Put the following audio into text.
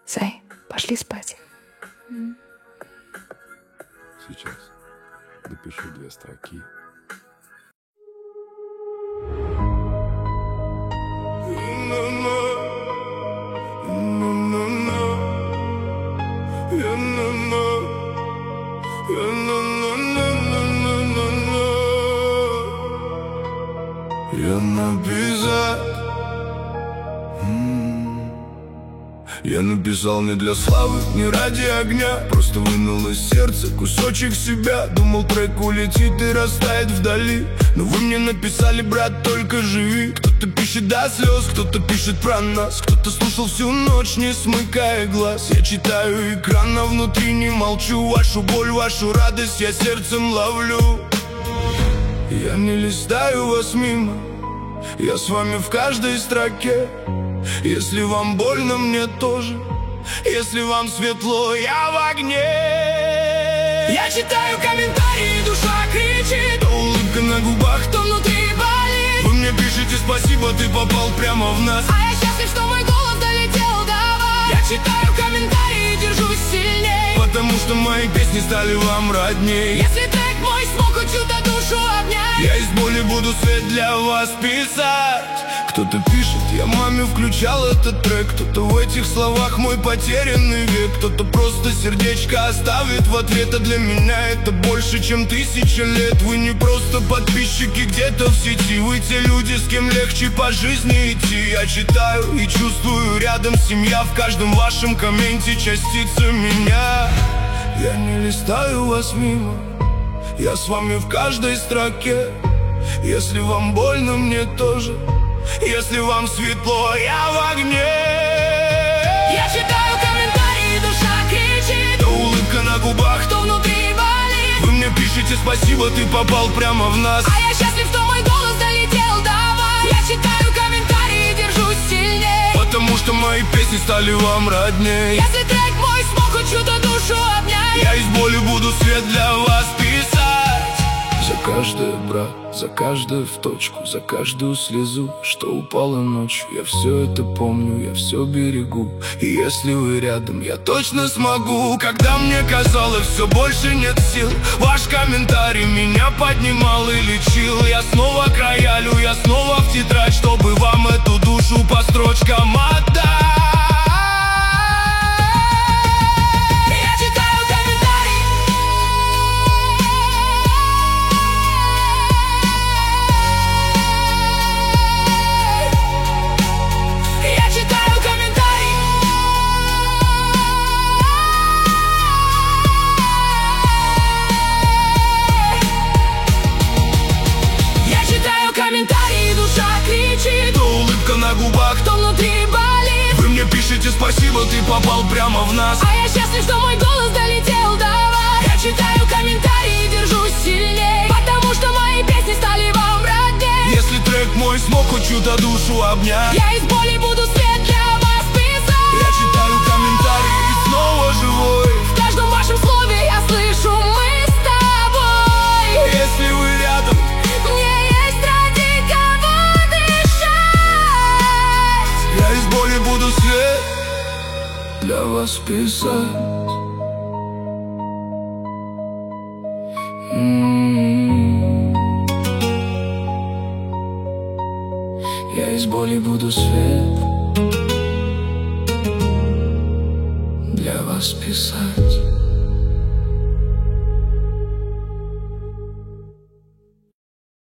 Зай, пошли спать. Сейчас напишу 2 строки. Я написал не для славы, не ради огня, просто вынул из сердца кусочек себя. Думал, трек улетит и растает вдали, но вы мне написали, брат, только живи. Кто-то пишет до слез, кто-то пишет про нас, кто-то слушал всю ночь, не смыкая глаз. Я читаю экран, а внутри не молчу. Вашу боль, вашу радость я сердцем ловлю. Я не листаю вас мимо, я с вами в каждой строке. Если вам больно, мне тоже. Если вам светло, я в огне. Я читаю комментарии, душа кричит. То улыбка на губах, то внутри болит. Вы мне пишете спасибо, ты попал прямо в нас. А я счастлив, что мой голос долетел до вас. Я читаю комментарии, держусь сильней, потому что мои песни стали вам родней. Если трек мой смог хоть чью-то душу обнять, я из боли буду свет для вас писать. Кто-то пишет, я маме включал этот трек. Кто-то в этих словах мой потерянный век. Кто-то просто сердечко оставит в ответ. А для меня это больше, чем 1000 лет. Вы не просто подписчики где-то в сети, вы те люди, с кем легче по жизни идти. Я читаю и чувствую рядом семья. В каждом вашем комменте частица меня. Я не листаю вас мимо, я с вами в каждой строке. Если вам больно, мне тоже. Если вам светло, я в огне. Я читаю комментарии, душа кричит. То улыбка на губах, то внутри болит. Вы мне пишете спасибо, ты попал прямо в нас. А я счастлив, что мой голос долетел до вас. Я читаю комментарии, держусь сильней, потому что мои песни стали вам родней. Если трек мой смог хоть чью-то душу обнять, я из боли буду свет для вас писать. За каждое, брат, за каждое в точку, за каждую слезу, что упала ночью. Я все это помню, я все берегу. И если вы рядом, я точно смогу. Когда мне казалось, все больше нет сил, ваш комментарий меня поднимал и лечил. Я снова к роялю, я снова в тетрадь, чтобы вам эту душу по строчкам отдать. Комментарии, душа кричит. То улыбка на губах, то внутри болит. Вы мне пишете спасибо, ты попал прямо в нас. А я счастлив, что мой голос долетел до вас. Я читаю комментарии, держусь сильней, потому что мои песни стали вам родней. Если трек мой смог хоть чью-то душу обнять, я из боли буду свет для вас писать. Я читаю комментарии и снова живой. В каждом вашем слове я слышу мы с тобой. Если вы рядом, я из боли буду свет для вас писать. Я из боли буду свет для вас писать.